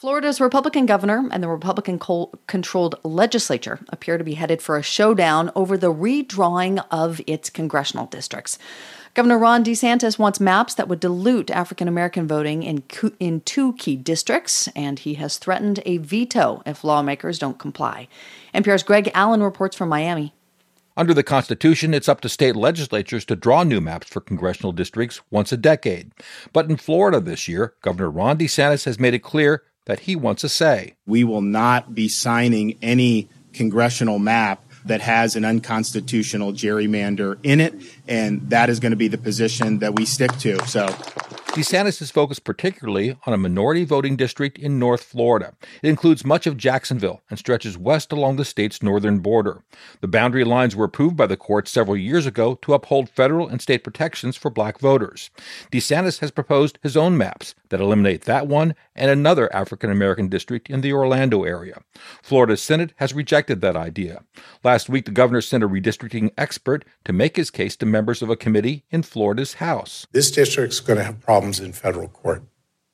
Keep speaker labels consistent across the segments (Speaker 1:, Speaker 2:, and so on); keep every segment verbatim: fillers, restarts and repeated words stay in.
Speaker 1: Florida's Republican governor and the Republican-controlled legislature appear to be headed for a showdown over the redrawing of its congressional districts. Governor Ron DeSantis wants maps that would dilute African-American voting in, in two key districts, and he has threatened a veto if lawmakers don't comply. N P R's Greg Allen reports from Miami.
Speaker 2: Under the Constitution, it's up to state legislatures to draw new maps for congressional districts once a decade. But in Florida this year, Governor Ron DeSantis has made it clear that he wants a say.
Speaker 3: We will not be signing any congressional map that has an unconstitutional gerrymander in it, and that is going to be the position that we stick to. So
Speaker 2: DeSantis is focused particularly on a minority voting district in North Florida. It includes much of Jacksonville and stretches west along the state's northern border. The boundary lines were approved by the court several years ago to uphold federal and state protections for black voters. DeSantis has proposed his own maps that eliminate that one and another African-American district in the Orlando area. Florida's Senate has rejected that idea. Last week, the governor sent a redistricting expert to make his case to members of a committee in Florida's House.
Speaker 4: This district's going to have problems in federal court.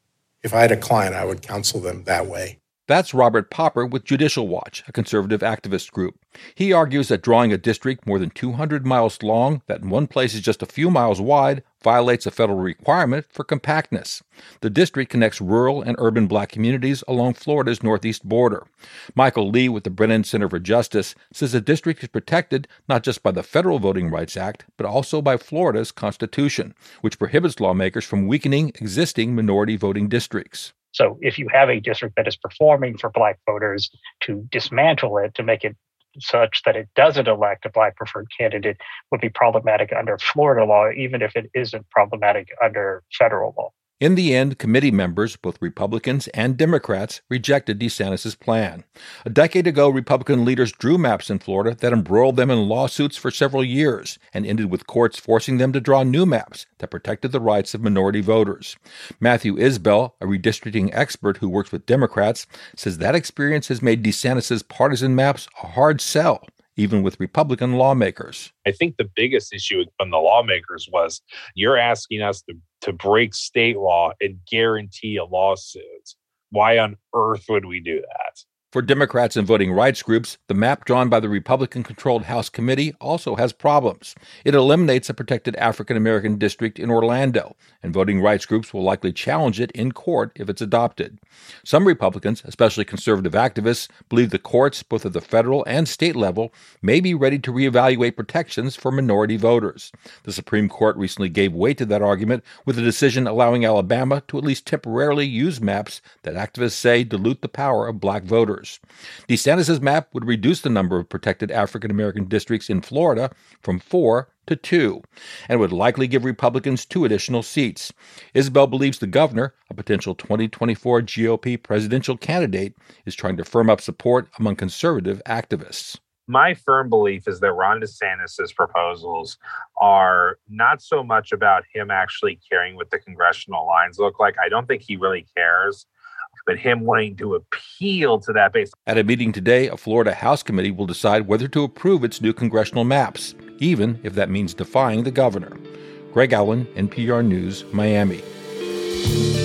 Speaker 4: If I had a client, I would counsel them that way.
Speaker 2: That's Robert Popper with Judicial Watch, a conservative activist group. He argues that drawing a district more than two hundred miles long, that in one place is just a few miles wide, violates a federal requirement for compactness. The district connects rural and urban black communities along Florida's northeast border. Michael Lee with the Brennan Center for Justice says the district is protected not just by the Federal Voting Rights Act, but also by Florida's Constitution, which prohibits lawmakers from weakening existing minority voting districts.
Speaker 5: So if you have a district that is performing for black voters, to dismantle it, to make it such that it doesn't elect a black preferred candidate would be problematic under Florida law, even if it isn't problematic under federal law.
Speaker 2: In the end, committee members, both Republicans and Democrats, rejected DeSantis' plan. A decade ago, Republican leaders drew maps in Florida that embroiled them in lawsuits for several years and ended with courts forcing them to draw new maps that protected the rights of minority voters. Matthew Isbell, a redistricting expert who works with Democrats, says that experience has made DeSantis' partisan maps a hard sell, even with Republican lawmakers.
Speaker 6: I think the biggest issue from the lawmakers was you're asking us to, to break state law and guarantee a lawsuit. Why on earth would we do that?
Speaker 2: For Democrats and voting rights groups, the map drawn by the Republican-controlled House committee also has problems. It eliminates a protected African-American district in Orlando, and voting rights groups will likely challenge it in court if it's adopted. Some Republicans, especially conservative activists, believe the courts, both at the federal and state level, may be ready to reevaluate protections for minority voters. The Supreme Court recently gave weight to that argument with a decision allowing Alabama to at least temporarily use maps that activists say dilute the power of black voters. DeSantis' map would reduce the number of protected African-American districts in Florida from four to two, and would likely give Republicans two additional seats. Isbell believes the governor, a potential twenty twenty-four G O P presidential candidate, is trying to firm up support among conservative activists.
Speaker 6: My firm belief is that Ron DeSantis' proposals are not so much about him actually caring what the congressional lines look like. I don't think he really cares, but him wanting to appeal to that base.
Speaker 2: At a meeting today, a Florida House committee will decide whether to approve its new congressional maps, even if that means defying the governor. Greg Allen, N P R News, Miami.